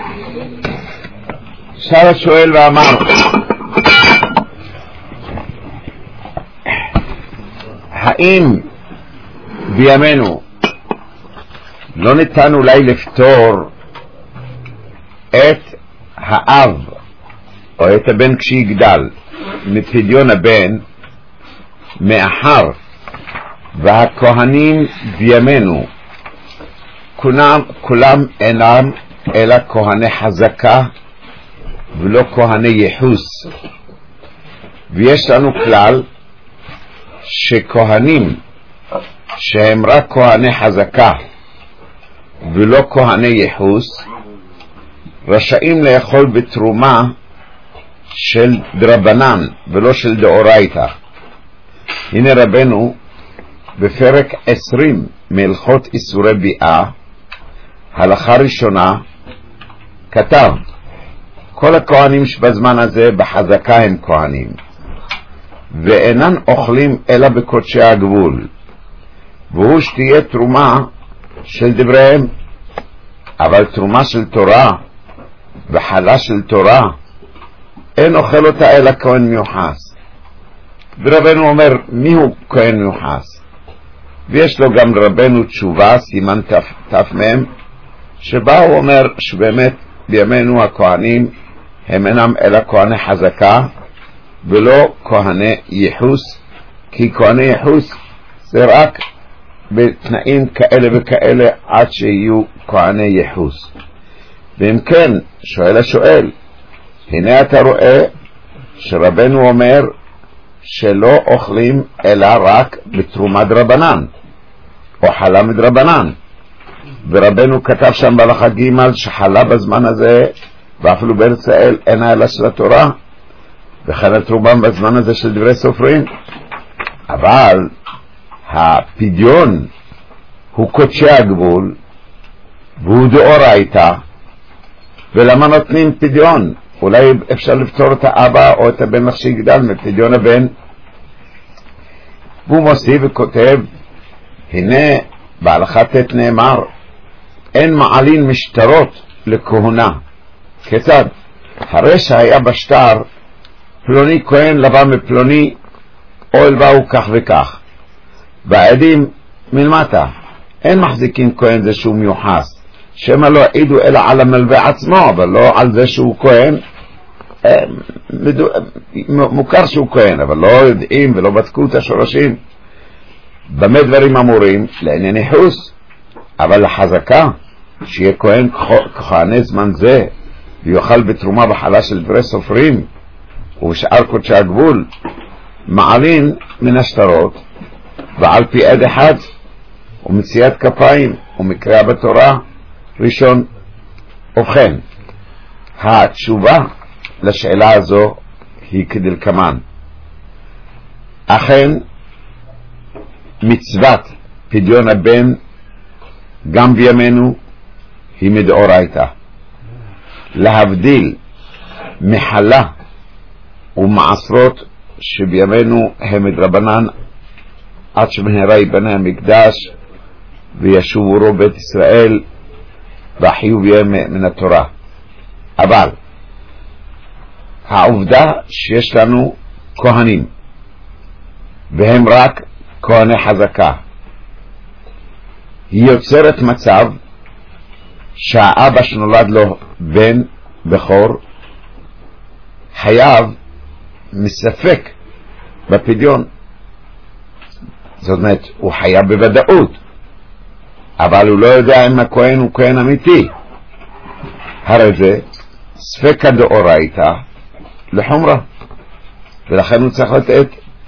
שאל השואל ואמר, האם בימינו לא ניתן אולי לפתור את האב או את הבן כשיגדל מפדיון הבן, מאחר והכהנים בימינו כולם אינם אלא כהני חזקה ולא כהני יחוס, ויש לנו כלל שכהנים שהם רק כהני חזקה ולא כהני יחוס רשאים לאכול בתרומה של דרבנן ולא של דאורייתא. הנה רבנו בפרק 20 מהלכות איסורי ביאה, הלכה ראשונה, כתב כל הכהנים שבזמן הזה בחזקה הם כהנים ואינן אוכלים אלא בקודשי הגבול, והוא שתהיה תרומה של דבריהם, אבל תרומה של תורה וחלה של תורה אין אוכל אותה אלא כהן מיוחס. ורבנו אומר מי הוא כהן מיוחס, ויש לו גם רבנו תשובה סימן ת"מ שבה הוא אומר שבאמת בימינו הכהנים הם אינם אלא כהני חזקה ולא כהני יחוס, כי כהני יחוס זה רק בתנאים כאלה וכאלה עד שיהיו כהני יחוס. ואם כן, שואל השואל, הנה אתה רואה שרבנו אומר שלא אוכלים אלא רק בתרומה דרבנן או חלה מדרבנן, ורבנו כתב שם בהלכה ג' שחלה בזמן הזה ואפילו בארץ ישראל אינה אלא של התורה, וכן התרומה בזמן הזה של דברי סופרים. אבל הפדיון הוא קודשי הגבול והוא דאורייתא, ולמה נותנים פדיון? אולי אפשר לפתור את האבא או את הבן לכשיגדל מפדיון הבן. והוא מוסיף וכותב, הנה בהלכה ט' נאמר אין מעלין משטרות לכהונה. כיצד? הרי שהיה בשטר פלוני כהן לבא מפלוני או הלבאו כך וכך, והעדים מלמטה אין מחזיקים כהן זה שהוא מיוחס, שמא לא העידו אלא על המלווה עצמו אבל לא על זה שהוא כהן. מוכר שהוא כהן אבל לא יודעים ולא בדקו את השורשים. במה דברים אמורים? לעניין יחוס, אבל לחזקה שיהיה כהן כהני זמן זה ויוכל בתרומה בחלה של דברי סופרים ובשאר קודשי הגבול מעלין מן השטרות ועל פי עד אחד ומציאת כפיים ומקריאה בתורה ראשון. ובכן, התשובה לשאלה הזו היא כדלקמן, אכן מצוות פדיון הבן גם בימינו היא מדאורייתא, להבדיל מחלה ומעשרות שבימינו הם מדרבנן עד שמהרה ייבנה המקדש וישובו רוב בית ישראל והחיוב יהיה מן התורה. אבל העובדה שיש לנו כהנים והם רק כהני חזקה היא יוצרת מצב שהאבא שנולד לו בן בכור חייב מספק בפדיון. זאת אומרת הוא חייב בוודאות, אבל הוא לא יודע אם הכהן הוא כהן אמיתי. הרי זה ספקא דאורייתא לחומרה, ולכן הוא צריך לתת.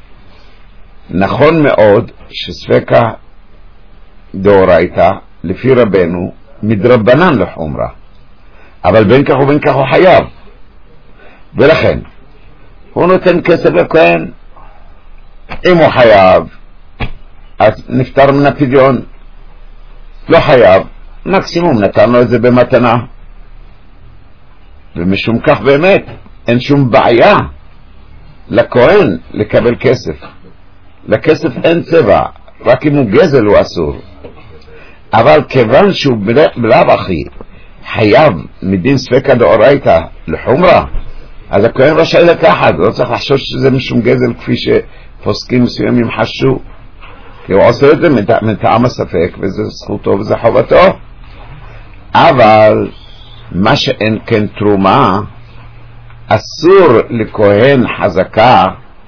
נכון מאוד שספקא דאורייתא לפי רבנו מדרבנן לחומרה, אבל בין כך ובין כך הוא חייב, ולכן הוא נותן כסף לכהן. אם הוא חייב אז נפטר מן הפדיון, לא חייב מקסימום נתן לו את זה במתנה, ומשום כך באמת אין שום בעיה לכהן לקבל כסף. לכסף אין צבע, רק אם הוא גזל הוא אסור. אבל כיוון שהוא בלב אחי חייב מדין ספקא דאורייתא לחומרה, אז הכהן רשאי לקחת, לא צריך לחשוש שזה משום גזל כפי שפוסקים מסוימים חשו, כי הוא עושה את זה מטעם הספק, וזה זכותו וזה חובתו. אבל מה שאין כן תרומה, אסור לכהן חזקה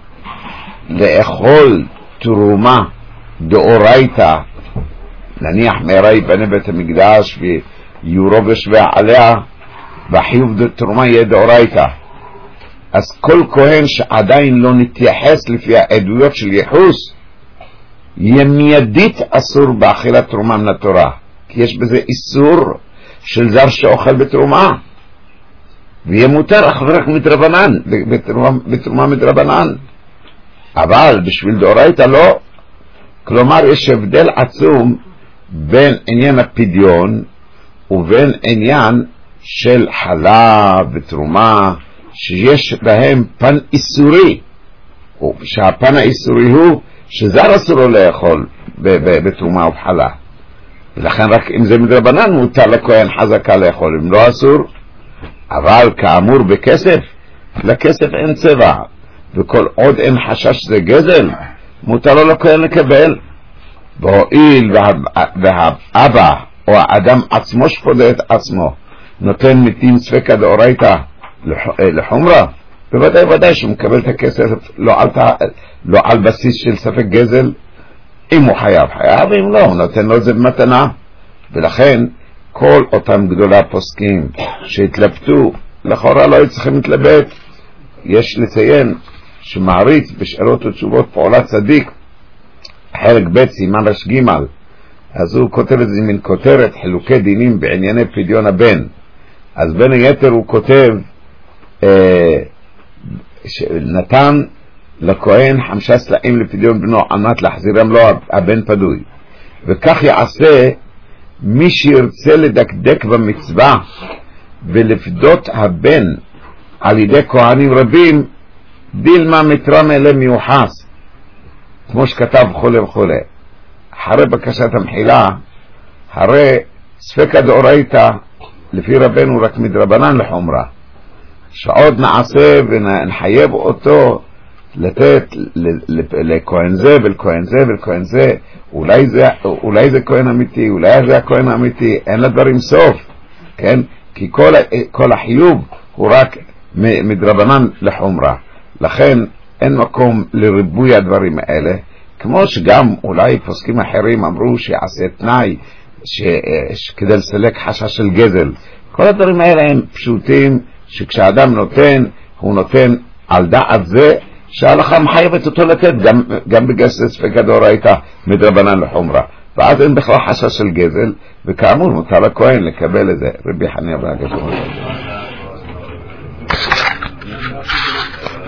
לאכול תרומה דאורייתא, נניח מהרה יבנה בית המקדש ויורו ושווה עליה, והחיוב תרומה יהיה דאורייתא. אז כל כהן שעדיין לא נתייחס לפי העדויות של ייחוס, יהיה מיידית אסור באכילת תרומה מן התורה, כי יש בזה איסור של זר שאוכל בתרומה, ויהיה מותר אך ורק מדרבנן, בתרומה מדרבנן. אבל בשביל דאורייתא לא. כלומר יש הבדל עצום בין עניין הפדיון ובין עניין של חלב ותרומה, שיש בהם פן איסורי, שהפן האיסורי הוא שזר אסור לו לאכול בתרומה ובחלה, ולכן רק אם זה מדרבנן מותר לכהן חזקה לאכול, אם לא אסור. אבל כאמור בכסף, לכסף אין צבע, וכל עוד אין חשש שזה גזל, מותר לו לכהן לקבל. והואיל והאבא או האדם עצמו שפודה את עצמו נותן מתים ספקא דאורייתא לחומרה, בוודאי שהוא מקבל את הכסף לא על בסיס של ספק גזל. אם הוא חייב, אם לא, הוא נותן לו את זה במתנה. ולכן כל אותם גדולי הפוסקים שהתלבטו, לכאורה לא צריכים להתלבט. יש לציין שמעריץ בשאלות ותשובות פעולת צדיק חלק ב' סימן רש ג', אז הוא כותב את זה מן כותרת חילוקי דינים בענייני פדיון הבן. אז בין היתר הוא כותב שנתן לכהן 5 סלעים לפדיון בנו על מנת להחזירם לו הבן פדוי, וכך יעשה מי שירצה לדקדק במצווה ולפדות הבן על ידי כהנים רבים, דילמה מתרמה למיוחס, כמו שכתב וכו' וכו'. אחרי בקשת המחילה, הרי ספקא דאורייתא לפי רבנו רק מדרבנן לחומרה, שעוד נעשה ונחייב אותו לתת לכהן זה ולכהן זה ולכהן זה, אולי זה כהן אמיתי, אולי זה הכהן האמיתי, אין לדברים סוף, כן? כי כל החיוב הוא רק מדרבנן לחומרה, לכן אין מקום לריבוי הדברים האלה. כמו שגם אולי פוסקים אחרים אמרו שיעשה תנאי כדי לסלק חשש של גזל. כל הדברים האלה הם פשוטים, שכשאדם נותן, הוא נותן על דעת זה שההלכה מחייבת אותו לתת, גם בגלל ספקא דאורייתא מדרבנן לחומרה, ואז אין בכלל חשש של גזל, וכאמור מותר לכהן לקבל את זה. רבי חנינא בן עקשיא